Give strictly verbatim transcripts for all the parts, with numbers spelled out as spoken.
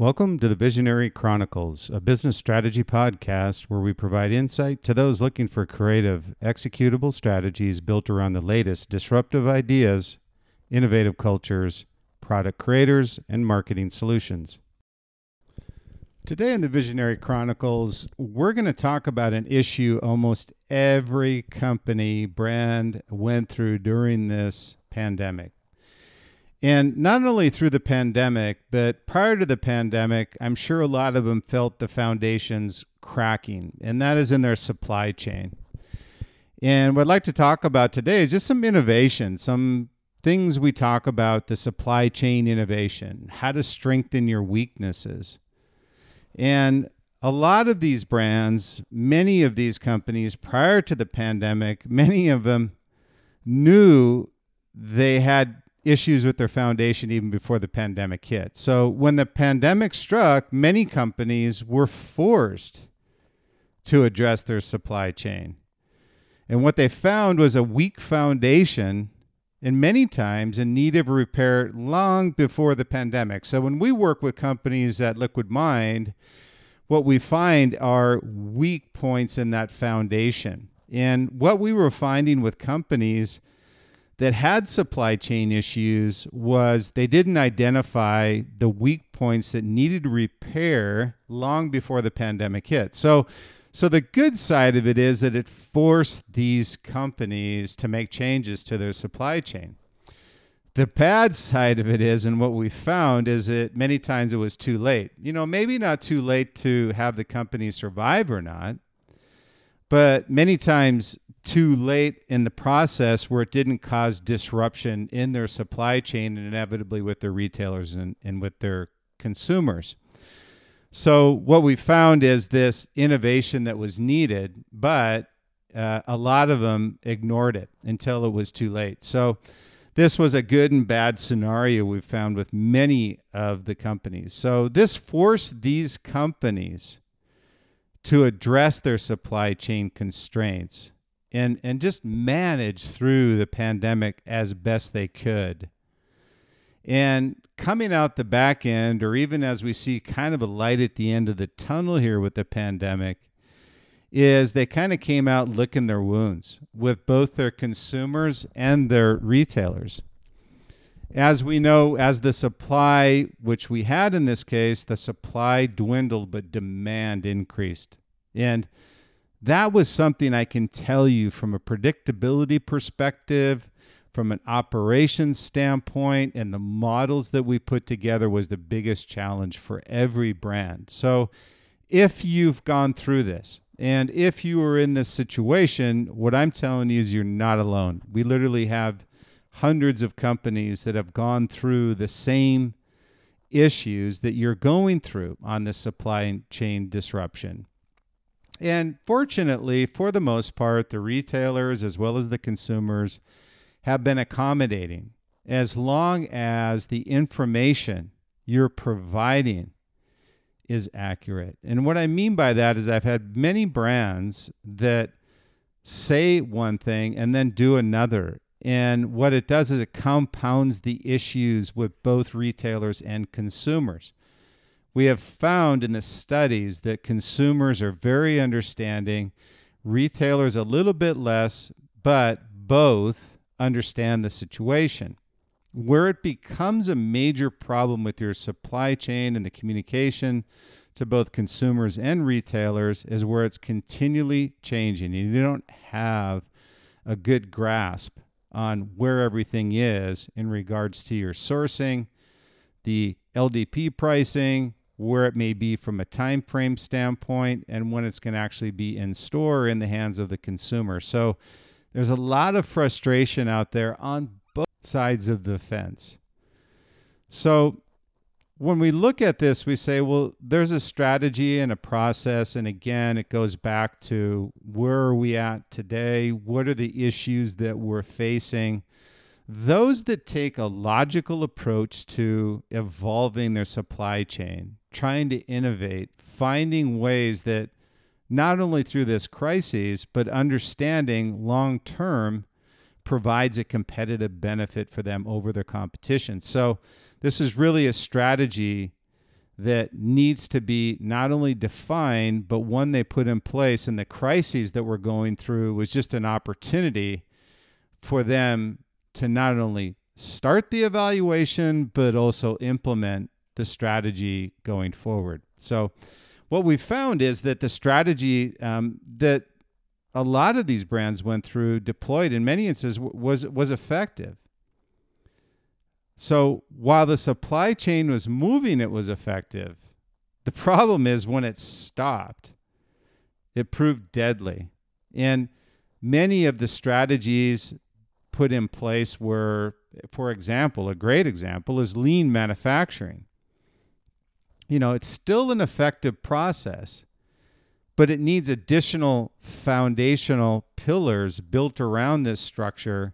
Welcome to the Visionary Chronicles, a business strategy podcast where we provide insight to those looking for creative, executable strategies built around the latest disruptive ideas, innovative cultures, product creators, and marketing solutions. Today in the Visionary Chronicles, we're going to talk about an issue almost every company, brand went through during this pandemic. And not only through the pandemic, but prior to the pandemic, I'm sure a lot of them felt the foundations cracking, and that is in their supply chain. And what I'd like to talk about today is just some innovation, some things we talk about, the supply chain innovation, how to strengthen your weaknesses. And a lot of these brands, many of these companies prior to the pandemic, many of them knew they had issues with their foundation even before the pandemic hit. So when the pandemic struck, many companies were forced to address their supply chain. And what they found was a weak foundation, and many times in need of repair long before the pandemic. So when we work with companies at Liquid Mind, what we find are weak points in that foundation. And what we were finding with companies that had supply chain issues was they didn't identify the weak points that needed repair long before the pandemic hit. So, so the good side of it is that it forced these companies to make changes to their supply chain. The bad side of it is, and what we found is that many times it was too late. You know, maybe not too late to have the company survive or not, but many times too late in the process where it didn't cause disruption in their supply chain and inevitably with their retailers and, and with their consumers. So what we found is this innovation that was needed, but uh, a lot of them ignored it until it was too late. So this was a good and bad scenario we found with many of the companies. So this forced these companies to address their supply chain constraints and, and just manage through the pandemic as best they could. And coming out the back end, or even as we see kind of a light at the end of the tunnel here with the pandemic, is they kind of came out licking their wounds with both their consumers and their retailers. As we know, as the supply, which we had in this case, the supply dwindled, but demand increased. And that was something I can tell you from a predictability perspective, from an operations standpoint, and the models that we put together was the biggest challenge for every brand. So if you've gone through this, and if you are in this situation, what I'm telling you is you're not alone. We literally have hundreds of companies that have gone through the same issues that you're going through on the supply chain disruption. And fortunately, for the most part, the retailers as well as the consumers have been accommodating as long as the information you're providing is accurate. And what I mean by that is I've had many brands that say one thing and then do another. And what it does is it compounds the issues with both retailers and consumers. We have found in the studies that consumers are very understanding, retailers a little bit less, but both understand the situation. Where it becomes a major problem with your supply chain and the communication to both consumers and retailers is where it's continually changing and you don't have a good grasp on where everything is in regards to your sourcing, the L D P pricing, where it may be from a time frame standpoint, and when it's going to actually be in store or in the hands of the consumer. So there's a lot of frustration out there on both sides of the fence. So when we look at this, we say, well, there's a strategy and a process. And again, it goes back to where are we at today? What are the issues that we're facing? Those that take a logical approach to evolving their supply chain, trying to innovate, finding ways that not only through this crisis, but understanding long-term provides a competitive benefit for them over their competition. So this is really a strategy that needs to be not only defined, but one they put in place. And the crises that we're going through was just an opportunity for them to not only start the evaluation, but also implement the strategy going forward. So what we found is that the strategy um, that a lot of these brands went through, deployed in many instances, was, was effective. So while the supply chain was moving, it was effective. The problem is when it stopped, it proved deadly. And many of the strategies put in place were, for example, a great example is lean manufacturing. You know, it's still an effective process, but it needs additional foundational pillars built around this structure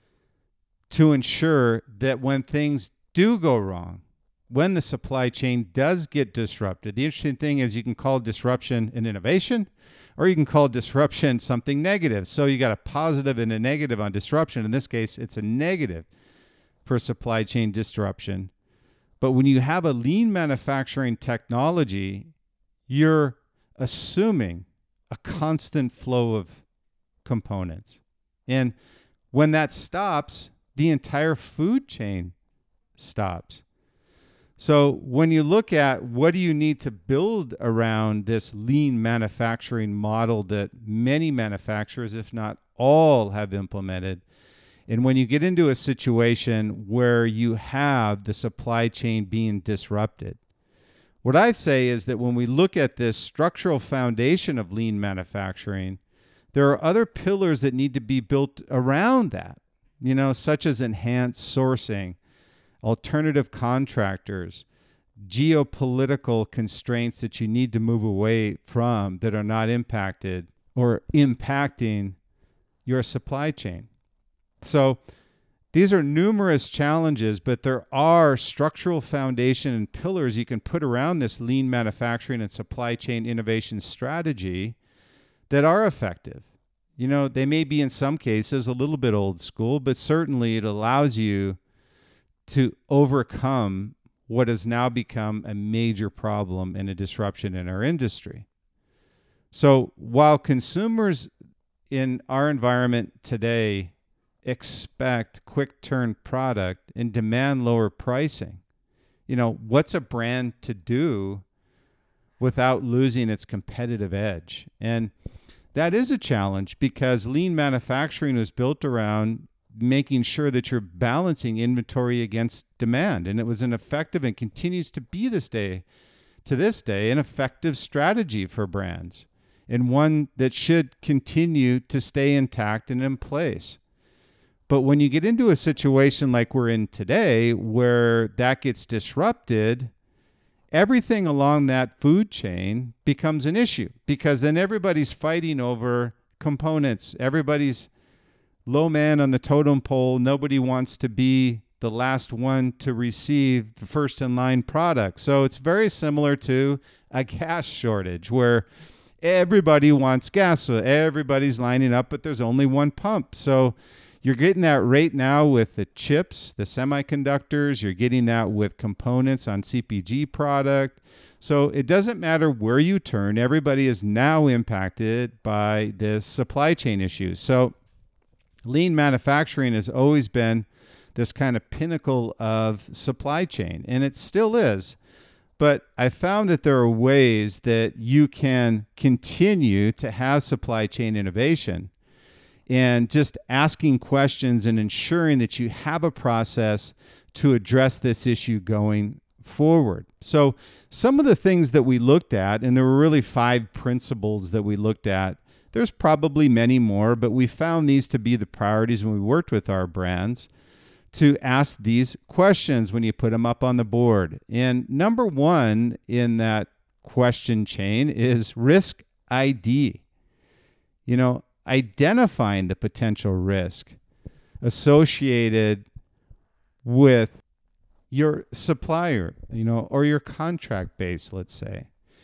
to ensure that when things do go wrong, when the supply chain does get disrupted, the interesting thing is you can call disruption an innovation, or you can call disruption something negative. So you got a positive and a negative on disruption. In this case, it's a negative for supply chain disruption. But when you have a lean manufacturing technology, you're assuming a constant flow of components. And when that stops, the entire food chain stops. So when you look at what do you need to build around this lean manufacturing model that many manufacturers, if not all, have implemented, and when you get into a situation where you have the supply chain being disrupted, what I say is that when we look at this structural foundation of lean manufacturing, there are other pillars that need to be built around that. You know, such as enhanced sourcing, alternative contractors, geopolitical constraints that you need to move away from that are not impacted or impacting your supply chain. So these are numerous challenges, but there are structural foundation and pillars you can put around this lean manufacturing and supply chain innovation strategy that are effective. You know, they may be in some cases a little bit old school, but certainly it allows you to overcome what has now become a major problem and a disruption in our industry. So while consumers in our environment today expect quick turn product and demand lower pricing, you know, what's a brand to do without losing its competitive edge? And that is a challenge because lean manufacturing was built around making sure that you're balancing inventory against demand. And it was an effective and continues to be this day, to this day, an effective strategy for brands and one that should continue to stay intact and in place. But when you get into a situation like we're in today, where that gets disrupted, everything along that food chain becomes an issue because then everybody's fighting over components. Everybody's low man on the totem pole. Nobody wants to be the last one to receive the first in line product. So it's very similar to a gas shortage where everybody wants gas. So everybody's lining up, but there's only one pump. So you're getting that right now with the chips, the semiconductors. You're getting that with components on C P G product. So it doesn't matter where you turn. Everybody is now impacted by the supply chain issues. So lean manufacturing has always been this kind of pinnacle of supply chain, and it still is. But I found that there are ways that you can continue to have supply chain innovation and just asking questions and ensuring that you have a process to address this issue going forward. So some of the things that we looked at, and there were really five principles that we looked at. There's probably many more, but we found these to be the priorities when we worked with our brands to ask these questions when you put them up on the board. And number one in that question chain is risk I D. You know, identifying the potential risk associated with your supplier, you know, or your contract base, let's say.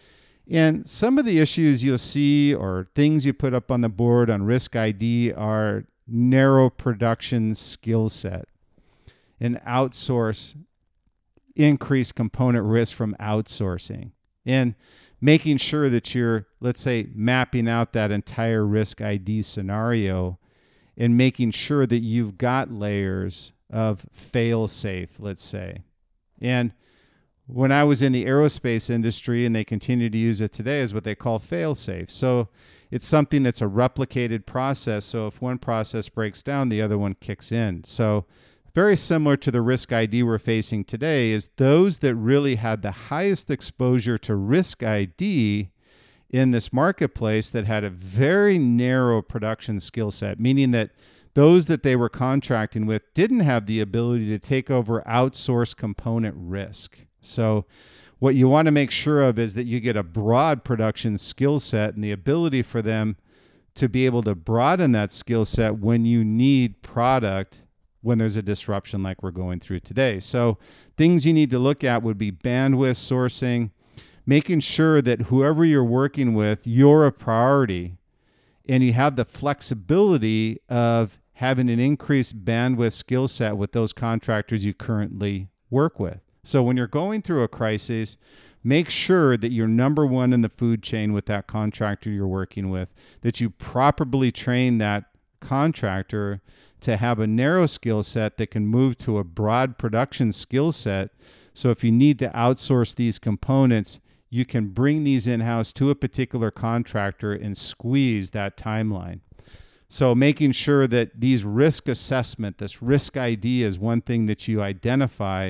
And some of the issues you'll see or things you put up on the board on risk I D are narrow production skill set and outsource increased component risk from outsourcing, and making sure that you're, let's say, mapping out that entire risk I D scenario and making sure that you've got layers of fail-safe, let's say. And when I was in the aerospace industry, and they continue to use it today, is what they call fail-safe. So it's something that's a replicated process. So if one process breaks down, the other one kicks in. So very similar to the risk I D we're facing today is those that really had the highest exposure to risk I D in this marketplace that had a very narrow production skill set, meaning that those that they were contracting with didn't have the ability to take over outsourced component risk. So what you want to make sure of is that you get a broad production skill set and the ability for them to be able to broaden that skill set when you need product when there's a disruption like we're going through today. So things you need to look at would be bandwidth sourcing, making sure that whoever you're working with, you're a priority and you have the flexibility of having an increased bandwidth skill set with those contractors you currently work with. So when you're going through a crisis, make sure that you're number one in the food chain with that contractor you're working with, that you properly train that contractor to have a narrow skill set that can move to a broad production skill set. So if you need to outsource these components, you can bring these in-house to a particular contractor and squeeze that timeline. So making sure that these risk assessment, this risk I D is one thing that you identify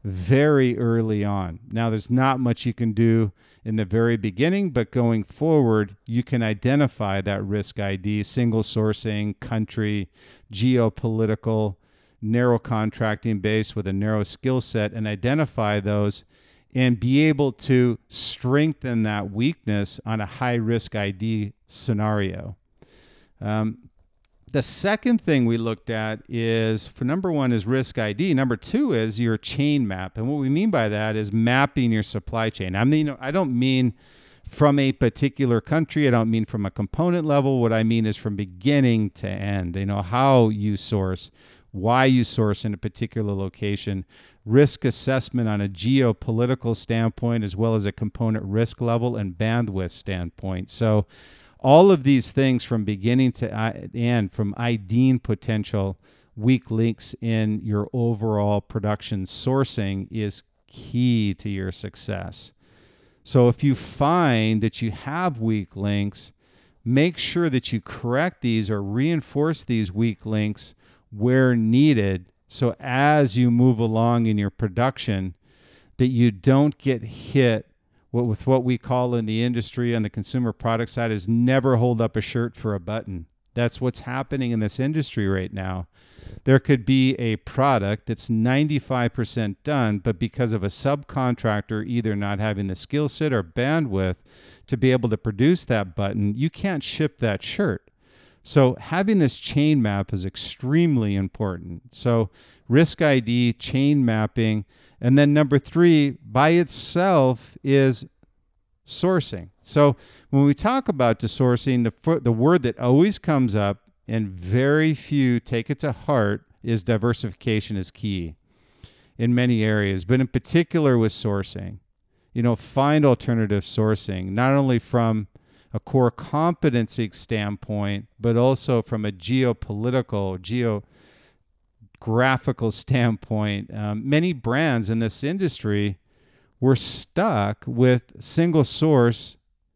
very early on. Now, there's not much you can do in the very beginning, but going forward, you can identify that risk I D, single sourcing, country, geopolitical, narrow contracting base with a narrow skill set, and identify those and be able to strengthen that weakness on a high risk I D scenario. Um, The second thing we looked at is, for number one is risk I D. Number two is your chain map. And what we mean by that is mapping your supply chain. I mean, I don't mean from a particular country. I don't mean from a component level. What I mean is from beginning to end, you know, how you source, why you source in a particular location, risk assessment on a geopolitical standpoint, as well as a component risk level and bandwidth standpoint. So all of these things from beginning to end, from IDing potential weak links in your overall production sourcing, is key to your success. So if you find that you have weak links, make sure that you correct these or reinforce these weak links where needed. So as you move along in your production, that you don't get hit What, with what we call in the industry on the consumer product side is never hold up a shirt for a button. That's what's happening in this industry right now. There could be a product that's ninety-five percent done, but because of a subcontractor either not having the skill set or bandwidth to be able to produce that button, you can't ship that shirt. So having this chain map is extremely important. So risk I D, chain mapping. And then number three, by itself, is sourcing. So when we talk about the sourcing, the, the word that always comes up, and very few take it to heart, is diversification is key in many areas, but in particular with sourcing. You know, find alternative sourcing, not only from a core competency standpoint, but also from a geopolitical, geo graphical standpoint. Um, many brands in this industry were stuck with single source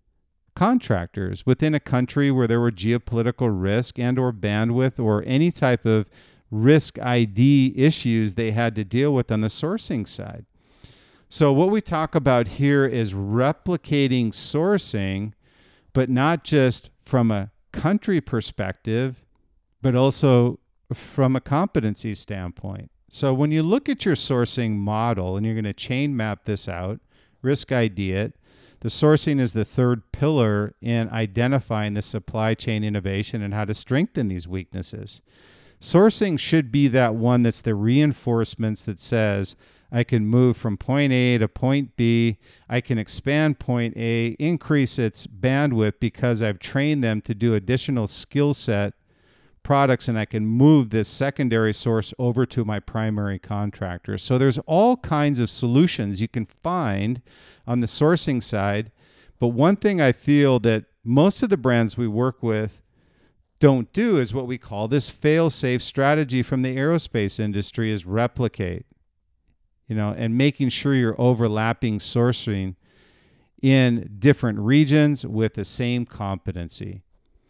contractors within a country where there were geopolitical risk and or bandwidth or any type of risk I D issues they had to deal with on the sourcing side. So what we talk about here is replicating sourcing, but not just from a country perspective, but also from a competency standpoint. So when you look at your sourcing model and you're going to chain map this out, risk I D it, the sourcing is the third pillar in identifying the supply chain innovation and how to strengthen these weaknesses. Sourcing should be that one that's the reinforcements that says, I can move from point A to point B. I can expand point A, increase its bandwidth because I've trained them to do additional skill set products and I can move this secondary source over to my primary contractor. So there's all kinds of solutions you can find on the sourcing side. But one thing I feel that most of the brands we work with don't do is what we call this fail-safe strategy from the aerospace industry is replicate, you know, and making sure you're overlapping sourcing in different regions with the same competency.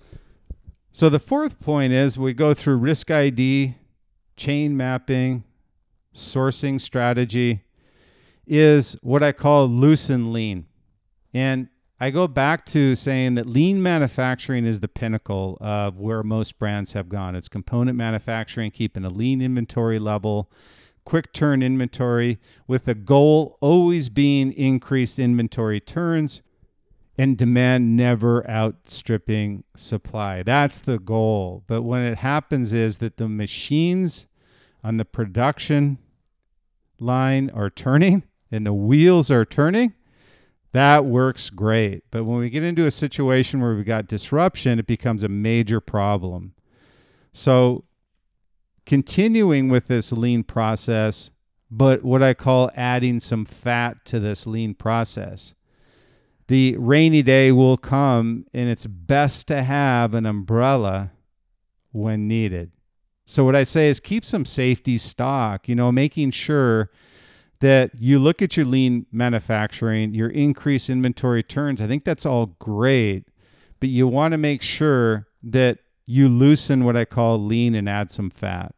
So the fourth point is we go through risk I D, chain mapping, sourcing strategy is what I call loose and lean. And I go back to saying that lean manufacturing is the pinnacle of where most brands have gone. It's component manufacturing, keeping a lean inventory level, quick turn inventory, with the goal always being increased inventory turns and demand never outstripping supply. That's the goal. But when it happens is that the machines on the production line are turning and the wheels are turning, that works great. But when we get into a situation where we've got disruption, it becomes a major problem. So continuing with this lean process, but what I call adding some fat to this lean process. The rainy day will come, and it's best to have an umbrella when needed. So what I say is keep some safety stock, you know, making sure that you look at your lean manufacturing, your increased inventory turns. I think that's all great, but you want to make sure that you loosen what I call lean and add some fat.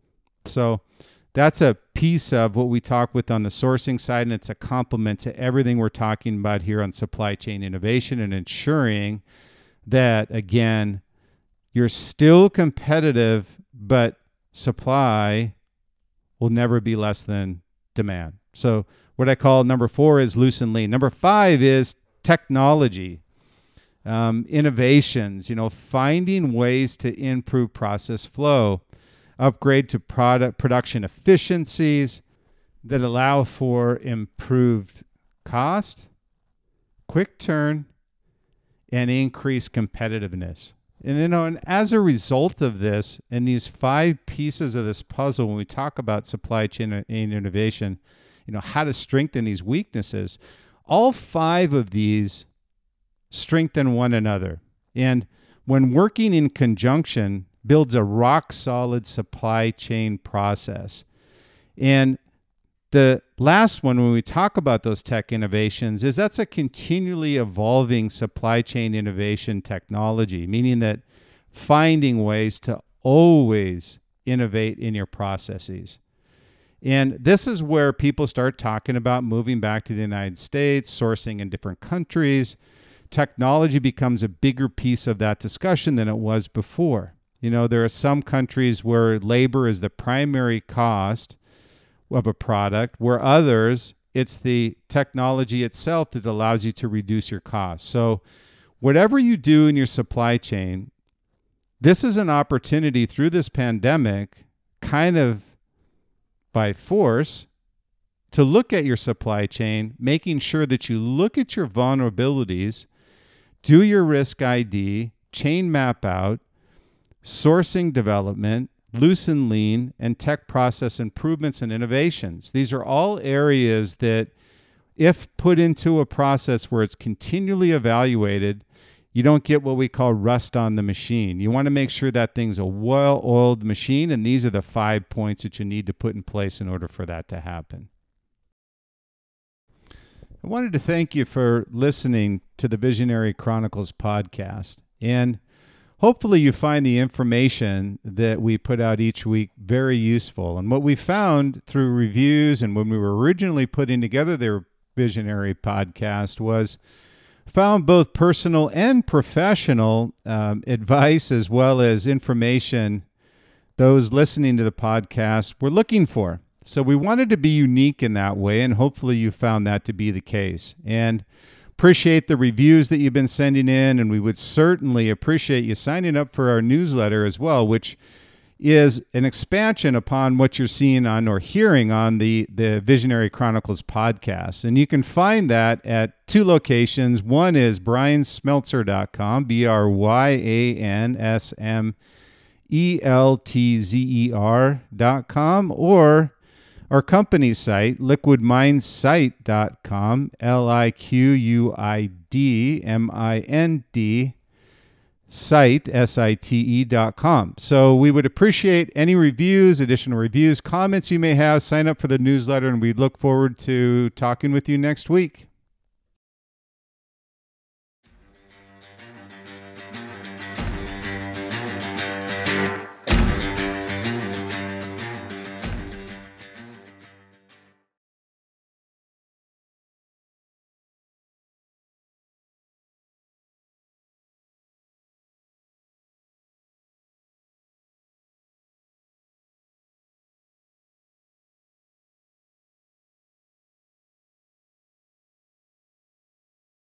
So that's a piece of what we talk with on the sourcing side, and it's a complement to everything we're talking about here on supply chain innovation and ensuring that, again, you're still competitive, but supply will never be less than demand. So what I call number four is loose and lean. Number five is technology, um, innovations, you know, finding ways to improve process flow, upgrade to product production efficiencies that allow for improved cost, quick turn, and increased competitiveness. And, you know, and as a result of this, and these five pieces of this puzzle, when we talk about supply chain and innovation, you know, how to strengthen these weaknesses, all five of these strengthen one another. And when working in conjunction, builds a rock solid supply chain process. And the last one, when we talk about those tech innovations, is that's a continually evolving supply chain innovation technology, meaning that finding ways to always innovate in your processes. And this is where people start talking about moving back to the United States, sourcing in different countries. Technology becomes a bigger piece of that discussion than it was before. You know, there are some countries where labor is the primary cost of a product, where others, it's the technology itself that allows you to reduce your costs. So whatever you do in your supply chain, this is an opportunity through this pandemic, kind of by force, to look at your supply chain, making sure that you look at your vulnerabilities, do your risk I D, chain map out, sourcing development, loose and lean, and tech process improvements and innovations. These are all areas that, if put into a process where it's continually evaluated, you don't get what we call rust on the machine. You want to make sure that thing's a well-oiled machine, and these are the five points that you need to put in place in order for that to happen. I wanted to thank you for listening to the Visionary Chronicles podcast, and hopefully you find the information that we put out each week very useful. And what we found through reviews and when we were originally putting together their Visionary podcast was found both personal and professional um, advice as well as information those listening to the podcast were looking for. So we wanted to be unique in that way, and hopefully you found that to be the case. And appreciate the reviews that you've been sending in, and we would certainly appreciate you signing up for our newsletter as well, which is an expansion upon what you're seeing on or hearing on the, the Visionary Chronicles podcast. And you can find that at two locations. One is bryan smeltzer dot com, B R Y A N S M E L T Z E R dot com, or our company site, liquid mind site dot com, L I Q U I D M I N D, site, S I T E dot com. So we would appreciate any reviews, additional reviews, comments you may have. Sign up for the newsletter, and we look forward to talking with you next week.